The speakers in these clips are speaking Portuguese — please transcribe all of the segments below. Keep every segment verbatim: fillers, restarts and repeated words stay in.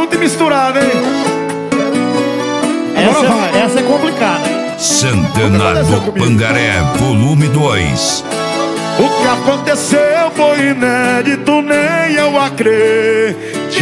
junto e misturado, hein? Essa, vai. essa é complicada, hein? Santana do Pangaré, volume dois. O que aconteceu foi inédito, nem eu acreditei.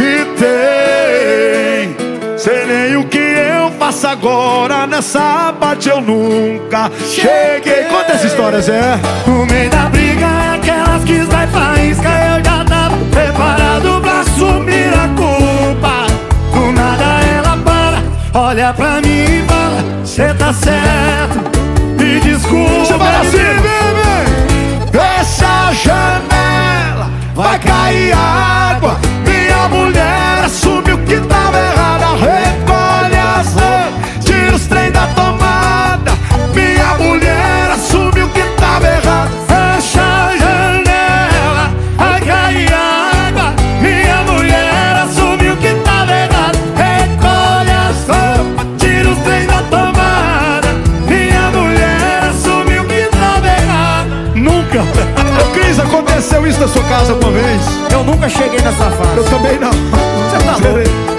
Sei nem o que eu faço agora, nessa parte eu nunca cheguei. Conta essa história, Zé. No meio da briga, aquelas que sai faísca, eu já tava preparado pra assumir a culpa. Do nada ela para, olha pra mim e fala: cê tá certo, me desculpa. Você fala assim, bebê. Fecha a janela, vai cair água. Minha mulher assumiu que tava errada. Recolhe as roupas, tira os trem da tomada. Minha mulher assumiu que tava errada. Fecha a janela, vai cair água. Minha mulher assumiu que tava errada. Recolhe as roupas, tira os trem da tomada. Minha mulher assumiu que tava errada. Nunca. Ô Cris, aconteceu isso na sua casa uma vez? Eu nunca cheguei nessa fase. Eu também não. Você tá louco?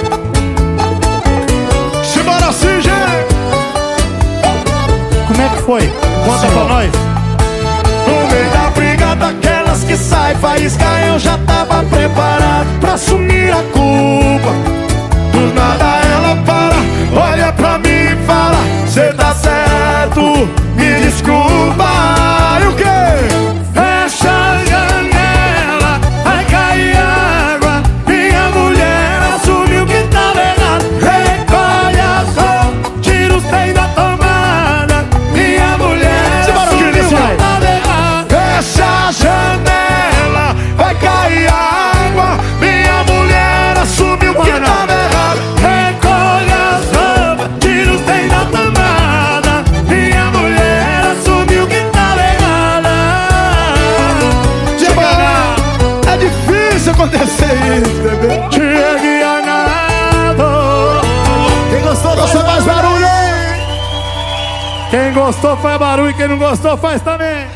Simbora assim, gente. Como é que foi? Conta pra nós. No meio da briga daquelas que sai faísca, eu já tava preparado pra assumir a culpa. Do nada ela para, olha pra mim e fala: cê tá certo, me desculpa. E o quê? Fecha a janela, vai cair água. Minha mulher assumiu que tava errado. Recolhe as roupas, tira os trem da tomada. Minha mulher assumiu que tava errado. Fecha a janela, vai cair água. Minha mulher assumiu que tava errado. Recolhe as roupas, tira os trem da tomada. Minha mulher assumiu que tava errada. É difícil acontecer isso, bebê. Chegue a nada. Quem gostou, você faz barulho. Quem gostou faz barulho, quem não gostou faz também.